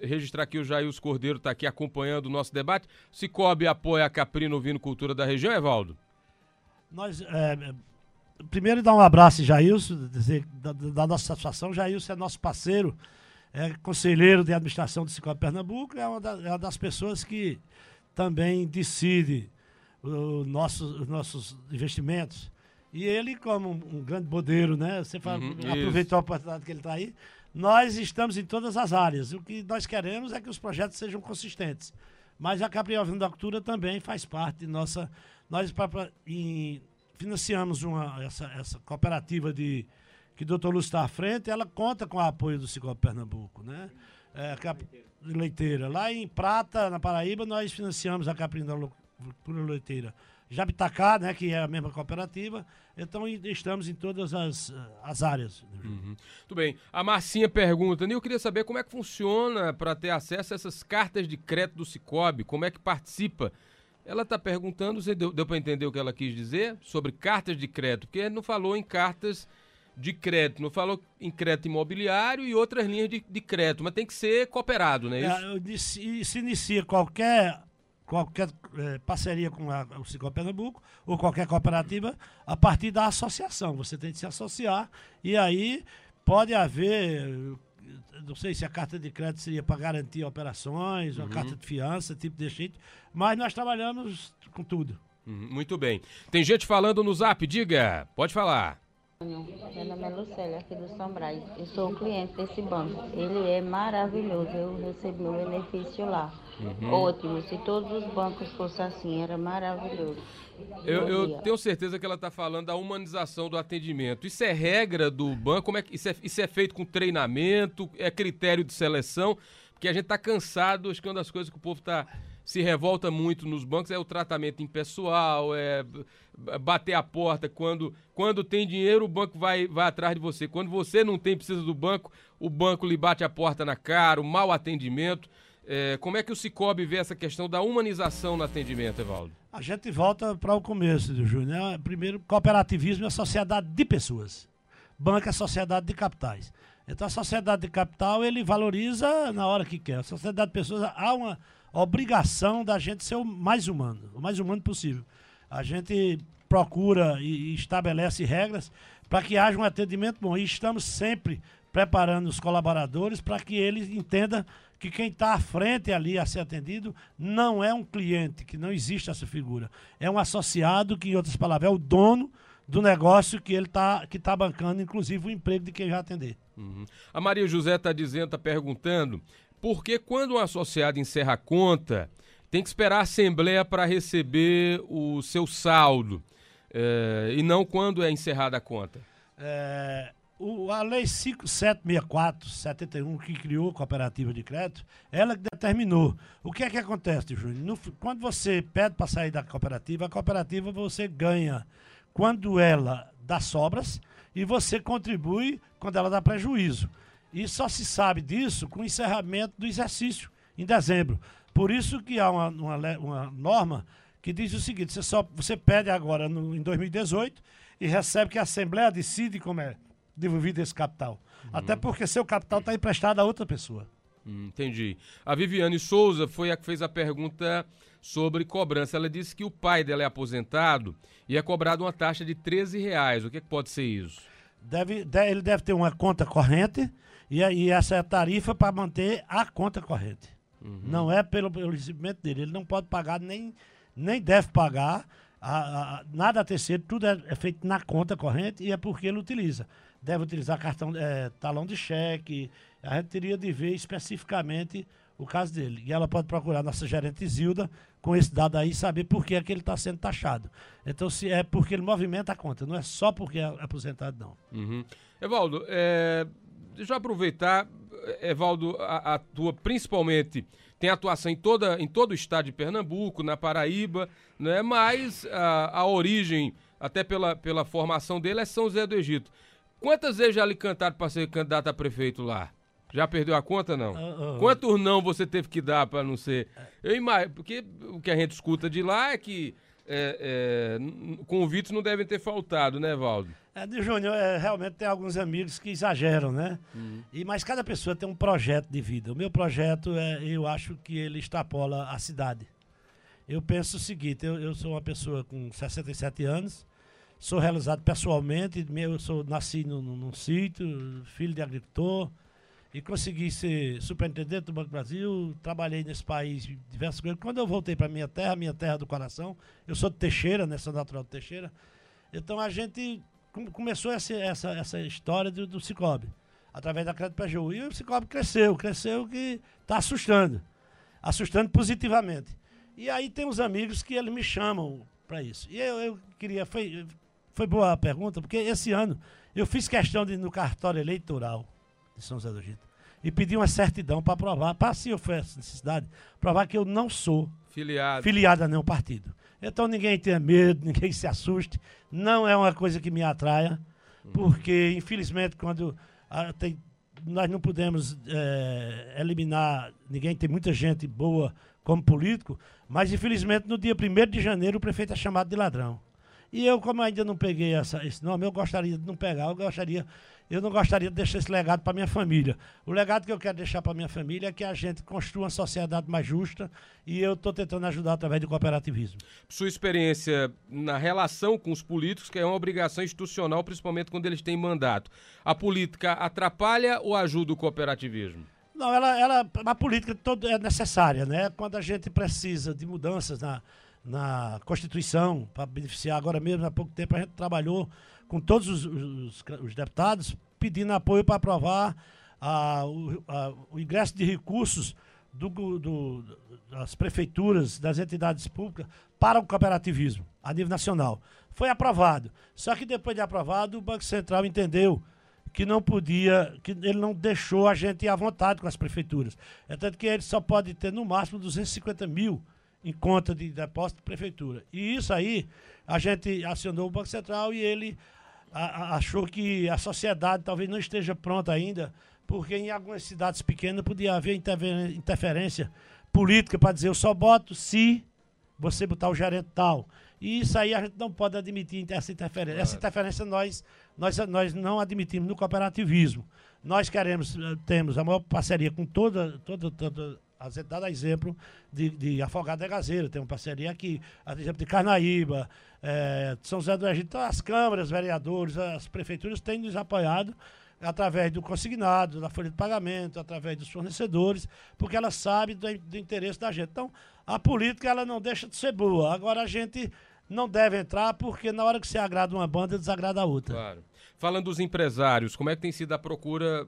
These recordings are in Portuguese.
registrar que o Jailson Cordeiro está aqui acompanhando o nosso debate. Cicobi apoia a Caprino Vinocultura da região, Evaldo? Nós, primeiro, dar um abraço em Jailson, dizer da nossa satisfação. Jailson é nosso parceiro, é conselheiro de administração do Cicobi Pernambuco, é uma das pessoas que também decide os nossos investimentos. E ele, como um grande bodeiro, né? Você aproveitou a oportunidade que ele está aí. Nós estamos em todas as áreas. O que nós queremos é que os projetos sejam consistentes. Mas a Caprino Vinocultura também faz parte de nossa... Nós financiamos essa cooperativa que o doutor Lúcio está à frente, ela conta com o apoio do Cicobi Pernambuco, né? Leiteira. Lá em Prata, na Paraíba, nós financiamos a Caprino Vinocultura Leiteira. Jabitacá, né, que é a mesma cooperativa, então estamos em todas as áreas. Muito bem. A Marcinha pergunta, eu queria saber como é que funciona para ter acesso a essas cartas de crédito do Cicobi, como é que participa? Ela está perguntando, você deu para entender o que ela quis dizer sobre cartas de crédito, porque não falou em cartas de crédito, não falou em crédito imobiliário e outras linhas de crédito, mas tem que ser cooperado, não é isso? Se inicia qualquer parceria com o Cicobi Pernambuco ou qualquer cooperativa a partir da associação. Você tem que se associar e aí pode haver, não sei se a carta de crédito seria para garantir operações, uma carta de fiança, tipo de jeito, mas nós trabalhamos com tudo. Muito bem. Tem gente falando no Zap, diga, pode falar. Meu nome é Lucélia, aqui do São Brás. Eu sou um cliente desse banco. Ele é maravilhoso. Eu recebi meu benefício lá. Ótimo. Se todos os bancos fossem assim, era maravilhoso. Eu tenho certeza que ela está falando da humanização do atendimento. Isso é regra do banco? Como é que isso é feito com treinamento? É critério de seleção? Porque a gente está cansado. Acho que uma das coisas que o povo se revolta muito nos bancos é o tratamento impessoal, é bater a porta. Quando tem dinheiro, o banco vai atrás de você. Quando você não tem, precisa do banco, o banco lhe bate a porta na cara, o mau atendimento. Como é que o Cicobi vê essa questão da humanização no atendimento, Evaldo? A gente volta para o começo, Júnior, né? Primeiro, cooperativismo é sociedade de pessoas. Banco é sociedade de capitais. Então, a sociedade de capital, ele valoriza na hora que quer. A sociedade de pessoas, há uma obrigação da gente ser o mais humano possível. A gente procura e estabelece regras para que haja um atendimento bom. E estamos sempre preparando os colaboradores para que eles entendam que quem está à frente ali a ser atendido não é um cliente, que não existe essa figura. É um associado que, em outras palavras, é o dono do negócio que ele tá bancando, inclusive o emprego de quem vai atender. A Maria José está perguntando, por que quando um associado encerra a conta, tem que esperar a assembleia para receber o seu saldo, e não quando é encerrada a conta? A Lei 5764/71, que criou a cooperativa de crédito, ela que determinou. O que é que acontece, Júnior? Quando você pede para sair da cooperativa, a cooperativa você ganha quando ela dá sobras e você contribui quando ela dá prejuízo. E só se sabe disso com o encerramento do exercício, em dezembro. Por isso que há uma norma que diz o seguinte, você pede agora em 2018 e recebe que a Assembleia decide como é devolvido esse capital. Até porque seu capital está emprestado a outra pessoa. Entendi. A Viviane Souza foi a que fez a pergunta sobre cobrança. Ela disse que o pai dela é aposentado e é cobrado uma taxa de R$13. O que pode ser isso? Ele deve ter uma conta corrente e essa é a tarifa para manter a conta corrente. Não é pelo recebimento dele. Ele não pode pagar, nem deve pagar nada a terceiro. Tudo é feito na conta corrente e é porque ele utiliza. Deve utilizar talão de cheque. A gente teria de ver especificamente o caso dele. E ela pode procurar nossa gerente Zilda com esse dado aí e saber por que é que ele está sendo taxado. Então, se é porque ele movimenta a conta, não é só porque é aposentado, não. Evaldo, deixa eu aproveitar, Evaldo, a tua principalmente tem atuação em todo o estado de Pernambuco, na Paraíba, né? Mas a origem, até pela formação dele, é São José do Egito. Quantas vezes já lhe cantaram para ser candidato a prefeito lá? Já perdeu a conta, não? Quantos não você teve que dar para não ser? Eu imagino, porque o que a gente escuta de lá é que convites não devem ter faltado, né, Valdo? Júnior, realmente tem alguns amigos que exageram, né? Mas cada pessoa tem um projeto de vida. O meu projeto, eu acho que ele extrapola a cidade. Eu penso o seguinte, eu sou uma pessoa com 67 anos, sou realizado pessoalmente, nasci num sítio, filho de agricultor, e consegui ser superintendente do Banco do Brasil, trabalhei nesse país diversas coisas. Quando eu voltei para minha terra do coração, eu sou de Teixeira, né? Sou natural de Teixeira. Então a gente começou essa história do Cicobi, através da Crédito PGU. E o Cicobi cresceu que está assustando positivamente. E aí tem uns amigos que eles me chamam para isso. E eu queria, foi boa a pergunta, porque esse ano eu fiz questão de ir no cartório eleitoral de São José do Egito e pedi uma certidão para provar, se houver essa necessidade, provar que eu não sou filiado a nenhum partido. Então ninguém tenha medo, ninguém se assuste, não é uma coisa que me atraia, porque infelizmente quando nós não podemos eliminar ninguém, tem muita gente boa como político, mas infelizmente no dia 1º de janeiro o prefeito é chamado de ladrão. E eu, como ainda não peguei esse nome, eu gostaria de não pegar, eu não gostaria de deixar esse legado para minha família. O legado que eu quero deixar para minha família é que a gente construa uma sociedade mais justa e eu estou tentando ajudar através do cooperativismo. Sua experiência na relação com os políticos, que é uma obrigação institucional, principalmente quando eles têm mandato. A política atrapalha ou ajuda o cooperativismo? Não, a política toda é necessária, né? Quando a gente precisa de mudanças na Constituição, para beneficiar. Agora mesmo, há pouco tempo, a gente trabalhou com todos os deputados pedindo apoio para aprovar o ingresso de recursos das prefeituras, das entidades públicas para o cooperativismo a nível nacional. Foi aprovado. Só que depois de aprovado, o Banco Central entendeu que não podia, que ele não deixou a gente ir à vontade com as prefeituras. É tanto que ele só pode ter, no máximo, 250 mil em conta de depósito de prefeitura. E isso aí, a gente acionou o Banco Central e ele achou que a sociedade talvez não esteja pronta ainda, porque em algumas cidades pequenas podia haver interferência política para dizer eu só boto se você botar o gerente tal. E isso aí a gente não pode admitir essa interferência. Claro. Essa interferência nós não admitimos no cooperativismo. Nós temos a maior parceria com toda a gente dá exemplo de Afogado da Gazeira, tem uma parceria aqui, exemplo de Carnaíba, São José do Egito, as câmaras, vereadores, as prefeituras têm nos apoiado através do consignado, da folha de pagamento, através dos fornecedores, porque elas sabem do interesse da gente. Então, a política ela não deixa de ser boa. Agora, a gente não deve entrar, porque na hora que você agrada uma banda, desagrada a outra. Claro. Falando dos empresários, como é que tem sido a procura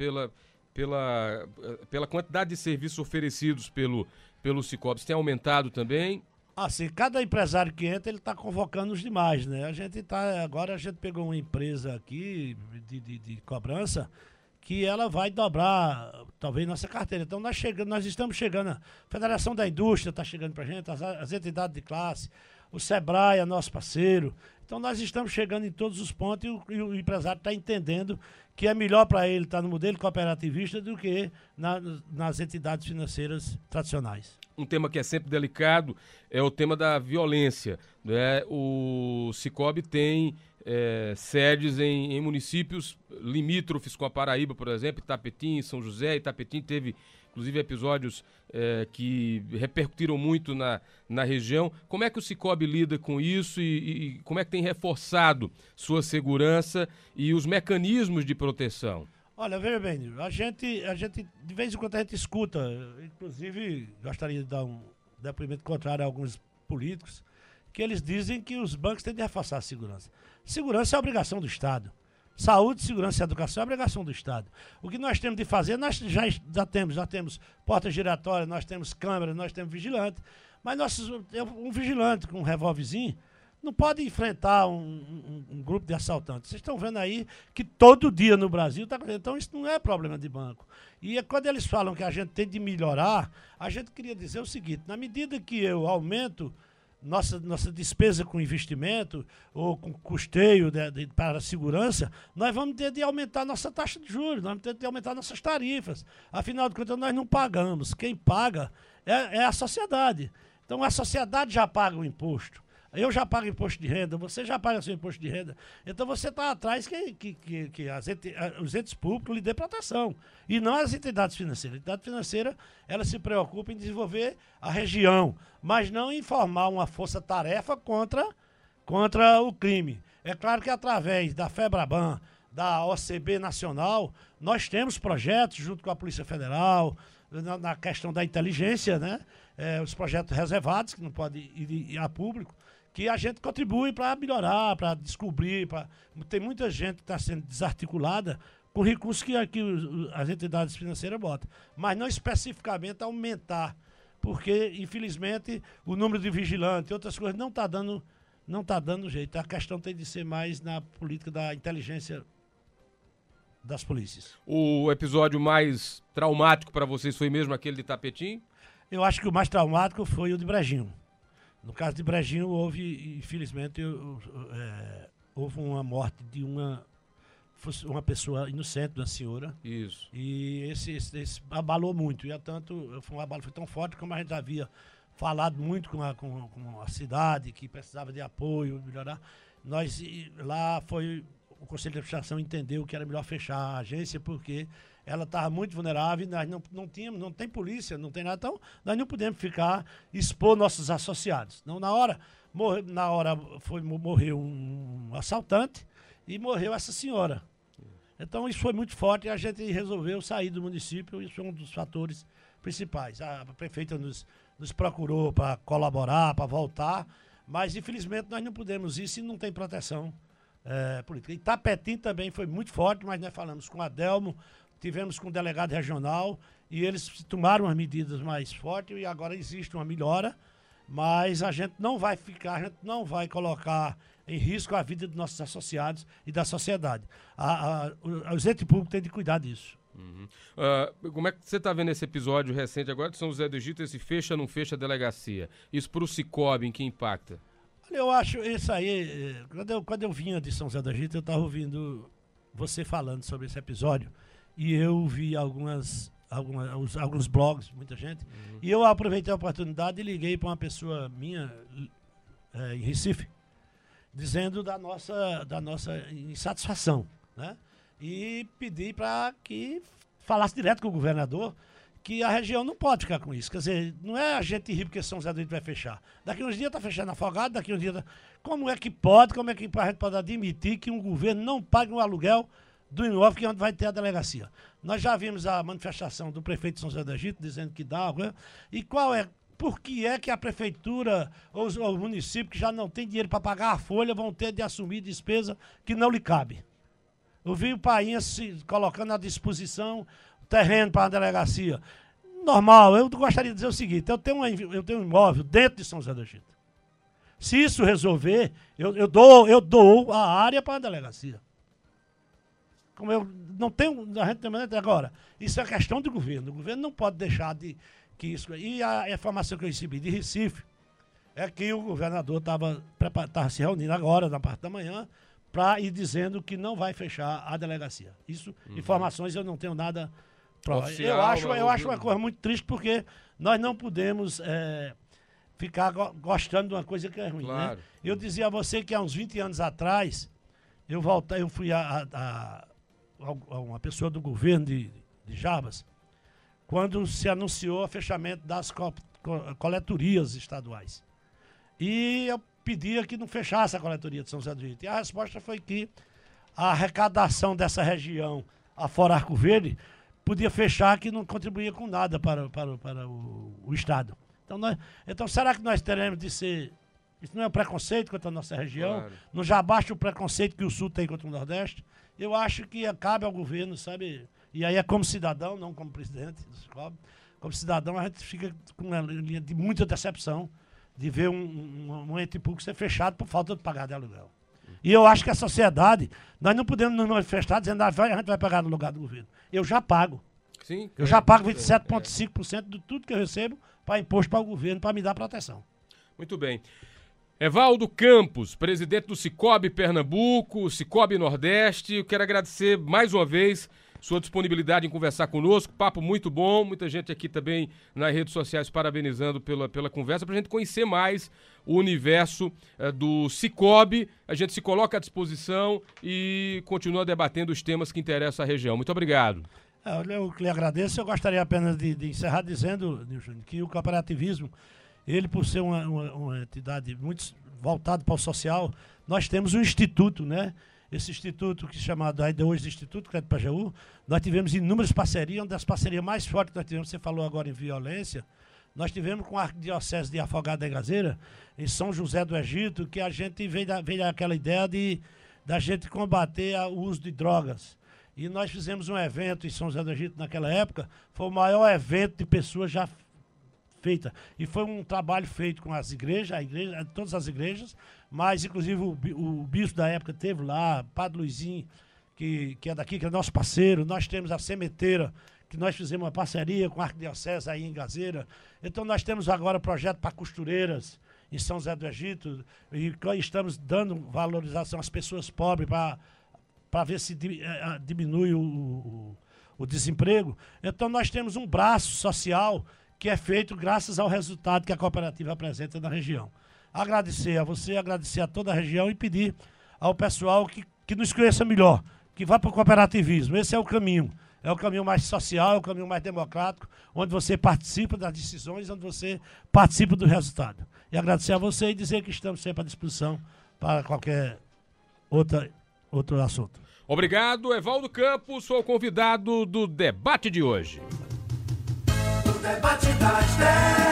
pela quantidade de serviços oferecidos pelo Cicobi? Tem aumentado também? Assim, cada empresário que entra, ele está convocando os demais, né? Agora a gente pegou uma empresa aqui de cobrança que ela vai dobrar, talvez, nossa carteira. Então nós estamos chegando, a Federação da Indústria está chegando para a gente, as entidades de classe, o Sebrae é nosso parceiro. Então nós estamos chegando em todos os pontos e o empresário está entendendo que é melhor para ele estar no modelo cooperativista do que nas entidades financeiras tradicionais. Um tema que é sempre delicado é o tema da violência, né? O Cicobi tem sedes em municípios limítrofes com a Paraíba, por exemplo, Itapetim, São José. Itapetim teve, inclusive, episódios que repercutiram muito na região. Como é que o Cicobi lida com isso e como é que tem reforçado sua segurança e os mecanismos de proteção? Olha, veja bem, a gente, de vez em quando a gente escuta, inclusive, gostaria de dar um depoimento contrário a alguns políticos, que eles dizem que os bancos têm de reforçar a segurança. Segurança é a obrigação do Estado. Saúde, segurança e educação é a obrigação do Estado. O que nós temos de fazer, nós já temos porta giratória, nós temos câmera, nós temos vigilante, mas um vigilante com um revólverzinho não pode enfrentar um grupo de assaltantes. Vocês estão vendo aí que todo dia no Brasil está acontecendo. Então isso não é problema de banco. E quando eles falam que a gente tem de melhorar, a gente queria dizer o seguinte: na medida que eu aumento nossa despesa com investimento ou com custeio para a segurança, nós vamos ter de aumentar nossa taxa de juros, nós vamos ter de aumentar nossas tarifas. Afinal de contas, nós não pagamos. Quem paga é a sociedade. Então, a sociedade já paga o imposto. Eu já pago imposto de renda, você já paga seu imposto de renda. Então você está atrás que os entes públicos lhe dê proteção. E não as entidades financeiras. A entidade financeira, ela se preocupa em desenvolver a região, mas não em formar uma força-tarefa contra o crime. É claro que através da FEBRABAN, da OCB Nacional, nós temos projetos junto com a Polícia Federal, na questão da inteligência, né? Os projetos reservados, que não podem ir a público, que a gente contribui para melhorar, para descobrir. Tem muita gente que está sendo desarticulada com recursos que as entidades financeiras botam. Mas não especificamente aumentar, porque, infelizmente, o número de vigilantes e outras coisas não está dando jeito. A questão tem de ser mais na política da inteligência das polícias. O episódio mais traumático para vocês foi mesmo aquele de Tapetim? Eu acho que o mais traumático foi o de Brejinho. No caso de Brejinho, houve, infelizmente, houve uma morte de uma pessoa inocente, da senhora. Isso. E esse abalou muito. E, tanto, foi um abalo foi tão forte como a gente havia falado muito com a cidade, que precisava de apoio, melhorar. Lá foi... O Conselho de Administração entendeu que era melhor fechar a agência porque ela estava muito vulnerável e nós não tem polícia, não tem nada, então nós não podemos expor nossos associados. Não, na hora morreu um assaltante e morreu essa senhora. Então isso foi muito forte e a gente resolveu sair do município, isso foi um dos fatores principais. A prefeita nos procurou para colaborar, para voltar, mas infelizmente nós não podemos ir se não tem proteção política. Itapetim também foi muito forte, mas nós falamos com a Adelmo, tivemos com o delegado regional e eles tomaram as medidas mais fortes e agora existe uma melhora, mas a gente não vai colocar em risco a vida dos nossos associados e da sociedade. Os entes públicos têm de cuidar disso. Uhum. Como é que você está vendo esse episódio recente agora de São José do Egito, esse fecha ou não fecha a delegacia? Isso para o Cicobi, em que impacta? Eu acho isso aí, quando eu vinha de São José do Egito, eu estava ouvindo você falando sobre esse episódio e eu vi alguns blogs, muita gente, e eu aproveitei a oportunidade e liguei para uma pessoa minha em Recife, dizendo da nossa insatisfação, né? E pedi para que falasse direto com o governador que a região não pode ficar com isso. Quer dizer, não é a gente rir porque São José do Egito vai fechar. Daqui uns dias está fechando Afogado, daqui uns dias... Como é que a gente pode admitir que um governo não pague um aluguel do imóvel que é onde vai ter a delegacia? Nós já vimos a manifestação do prefeito de São José do Egito dizendo que dá... E por que é que a prefeitura ou os municípios que já não têm dinheiro para pagar a folha vão ter de assumir despesa que não lhe cabe? Eu vi o Painha se colocando à disposição terreno para a delegacia. Normal, eu gostaria de dizer o seguinte, eu tenho um imóvel dentro de São José do Egito. Se isso resolver, eu dou a área para a delegacia. Como eu não tenho, a gente tem agora, isso é questão do governo. O governo não pode deixar que isso... E a informação que eu recebi de Recife é que o governador estava se reunindo agora, na parte da manhã, para ir dizendo que não vai fechar a delegacia. Isso, informações eu não tenho nada... Oficial, eu acho uma coisa muito triste porque nós não podemos ficar gostando de uma coisa que é ruim, claro. Né? Eu dizia a você que há uns 20 anos atrás eu fui a uma pessoa do governo de Jabas quando se anunciou o fechamento das coletorias estaduais. E eu pedia que não fechasse a coletoria de São José do Egito. E a resposta foi que a arrecadação dessa região afora Arco Verde podia fechar, que não contribuía com nada para o Estado. Então, será que nós teremos de ser... Isso não é um preconceito contra a nossa região? Claro. Não já basta o preconceito que o Sul tem contra o Nordeste? Eu acho que cabe ao governo, sabe? E aí é como cidadão, não como presidente do Cicobi. Como cidadão, a gente fica com uma linha de muita decepção de ver um ente público ser fechado por falta de pagar de aluguel. E eu acho que a sociedade, nós não podemos nos manifestar dizendo que a gente vai pagar no lugar do governo. Eu já pago. Sim, eu já pago 27,5% de tudo que eu recebo para imposto para o governo, para me dar proteção. Muito bem. Evaldo Campos, presidente do Cicobi Pernambuco, Cicobi Nordeste, eu quero agradecer mais uma vez sua disponibilidade em conversar conosco. Papo muito bom, muita gente aqui também nas redes sociais parabenizando pela conversa, para a gente conhecer mais o universo do Cicobi. A gente se coloca à disposição e continua debatendo os temas que interessam à região. Muito obrigado. Eu que lhe agradeço. Eu gostaria apenas de encerrar dizendo, Nilson, que o cooperativismo, ele por ser uma entidade muito voltada para o social, nós temos um instituto, né? Esse instituto, que é chamado ainda hoje de Instituto Crédito Pajeú, nós tivemos inúmeras parcerias, uma das parcerias mais fortes que nós tivemos, você falou agora em violência, nós tivemos com a Arquidiocese de Afogados da Engazeira, em São José do Egito, que a gente veio daquela ideia da gente combater o uso de drogas. E nós fizemos um evento em São José do Egito naquela época, foi o maior evento de pessoas já feita. E foi um trabalho feito com as igrejas, todas as igrejas, mas inclusive o bispo da época teve lá, Padre Luizinho, que é daqui, que é nosso parceiro. Nós temos a Sementeira, que nós fizemos uma parceria com a Arquidiocese aí em Gazeira. Então nós temos agora projeto para costureiras em São José do Egito, e estamos dando valorização às pessoas pobres para ver se diminui o desemprego. Então nós temos um braço social que é feito graças ao resultado que a cooperativa apresenta na região. Agradecer a você, agradecer a toda a região e pedir ao pessoal que nos conheça melhor, que vá para o cooperativismo. Esse é o caminho mais social, é o caminho mais democrático, onde você participa das decisões, onde você participa do resultado. E agradecer a você e dizer que estamos sempre à disposição para qualquer outro assunto. Obrigado, Evaldo Campos, sou o convidado do debate de hoje. O debate das 10.